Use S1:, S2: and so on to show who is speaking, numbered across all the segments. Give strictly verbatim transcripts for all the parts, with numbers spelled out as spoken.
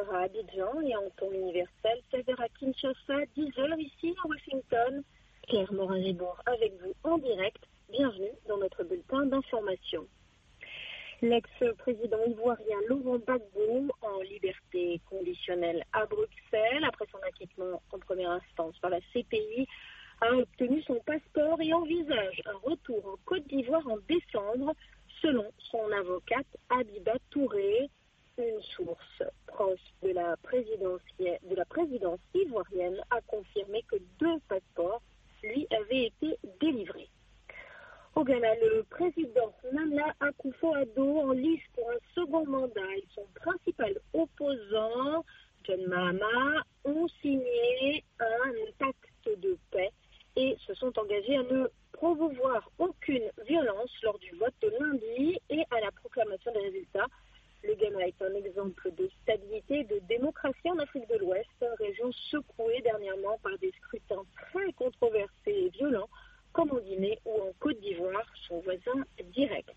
S1: heures à Abidjan et en temps universel, seize heures à Kinshasa, dix heures ici à Washington. Claire Morin-Libourg avec vous en direct. Bienvenue dans notre bulletin d'information. L'ex-président ivoirien Laurent Gbagbo, en liberté conditionnelle à Bruxelles, après son acquittement en première instance par la C P I, a obtenu son passeport et envisage un retour en Côte d'Ivoire en décembre, selon son avocate Abiba Touré. Une source proche de la présidence, de la présidence ivoirienne a confirmé que deux passeports lui avaient été délivrés. Au Ghana, le président Nana Akufo-Addo en lice pour un second mandat et son principal opposant, John Mahama, ont signé un pacte de paix et se sont engagés à ne promouvoir aucune violence lors du vote de lundi et à la proclamation des résultats. Le Ghana est un exemple de stabilité et de démocratie en Afrique de l'Ouest, région secouée dernièrement par des scrutins très controversés et violents, comme en Guinée ou en Côte d'Ivoire, son voisin direct.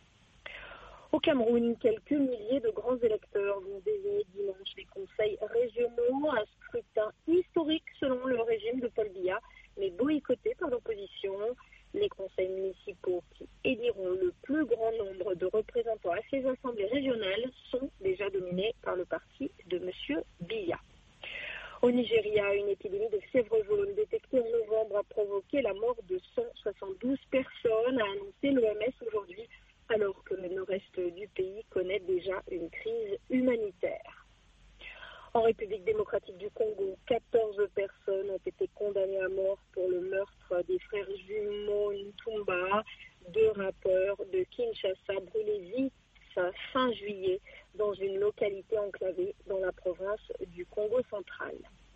S1: Au Cameroun, quelques milliers de grands électeurs vont désigner dimanche les conseils régionaux, un scrutin historique selon le régime de Paul Biya, mais boycotté par l'opposition. Les conseils municipaux qui éliront le plus grand nombre de représentants à ces assemblées régionales sont déjà dominés par le parti de M. Biya. Au Nigeria, une épidémie de fièvre jaune détectée en novembre a provoqué la mort de cent soixante-douze personnes, a annoncé l'O M S aujourd'hui, alors que le nord-est du pays connaît déjà une crise humanitaire. En République démocratique du Congo, quatorze personnes ont été condamnées à mort pour le meurtre des frères jumeaux Ntumba, deux rappeurs de Kinshasa brûlés vifs fin juillet dans une localité enclavée dans la province du Congo central.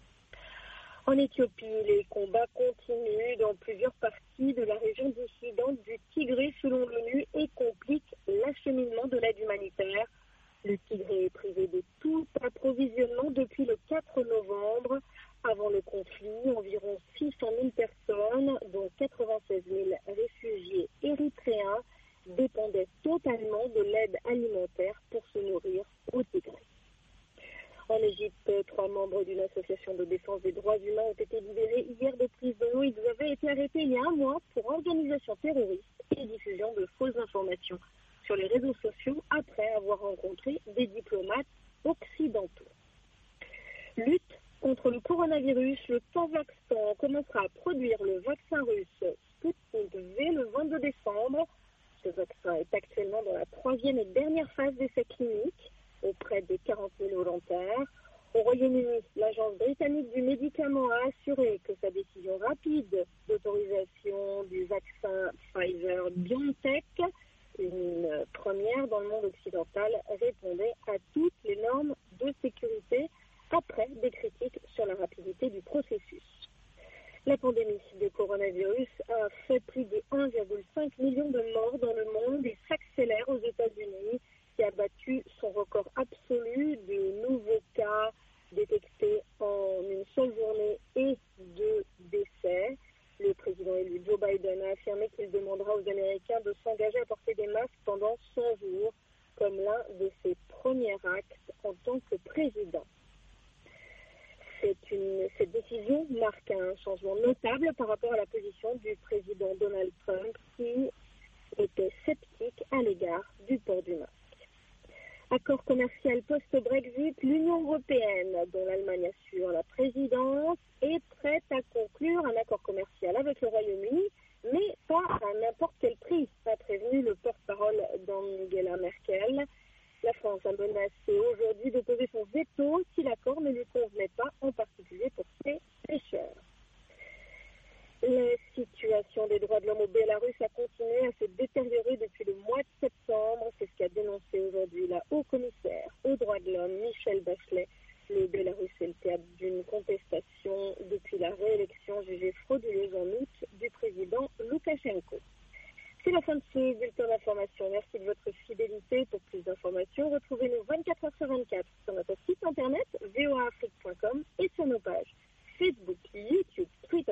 S1: En Éthiopie, les combats continuent dans plusieurs parties de la région dissidente du Tigré selon l'ONU et compliquent l'acheminement de l'aide humanitaire. Le Tigré est privé de tout approvisionnement depuis le quatre novembre. Avant le conflit, environ six cent mille personnes, dont quatre-vingt-seize mille réfugiés érythréens, dépendaient totalement de l'aide alimentaire pour se nourrir au Tigré. En Égypte, trois membres d'une association de défense des droits humains ont été libérés hier de prison. Ils avaient été arrêtés il y a un mois pour organisation terroriste et diffusion de fausses informations sur les réseaux sociaux après avoir rencontré des diplomates occidentaux. Lutte contre le coronavirus, le Kazakhstan commencera à produire le vaccin russe Sputnik V le vingt-deux décembre. Ce vaccin est actuellement dans la troisième et dernière phase d'essai clinique auprès de quarante mille volontaires. Au Royaume-Uni, l'agence britannique du médicament a assuré que sa décision rapide d'autorisation du vaccin Pfizer-BioNTech, une première dans le monde occidental, répondait à toutes les normes de sécurité après des critiques sur la rapidité du processus. La pandémie de coronavirus a fait plus de un virgule cinq million de morts dans le monde et s'accélère aux États-Unis, qui a battu son record absolu de nouveaux cas détectés en une seule journée et de décès. Le président élu Joe Biden a affirmé qu'il demandera aux Américains de s'engager à porter des masques pendant cent jours, comme l'un de ses premiers actes en tant que président. C'est une, cette décision marque un changement notable par rapport à la position du président Donald Trump, qui était sceptique à l'égard du port du masque. Accord commercial post-Brexit, l'Union européenne, dont l'Allemagne assure la présidence, est prête à conclure un accord commercial avec le Royaume-Uni, mais pas à n'importe quel prix, a prévenu le porte-parole d'Angela Merkel. La France a menacé aujourd'hui de poser son veto si l'accord ne lui convenait pas, en particulier pour ses pêcheurs. La situation des droits de l'homme au Bélarus a continué à se détériorer depuis le mois de septembre. C'est ce qu'a dénoncé aujourd'hui la haut-commissaire aux droits de l'homme, Michelle Bachelet. Le Bélarus est le théâtre d'une contestation depuis la réélection jugée frauduleuse en août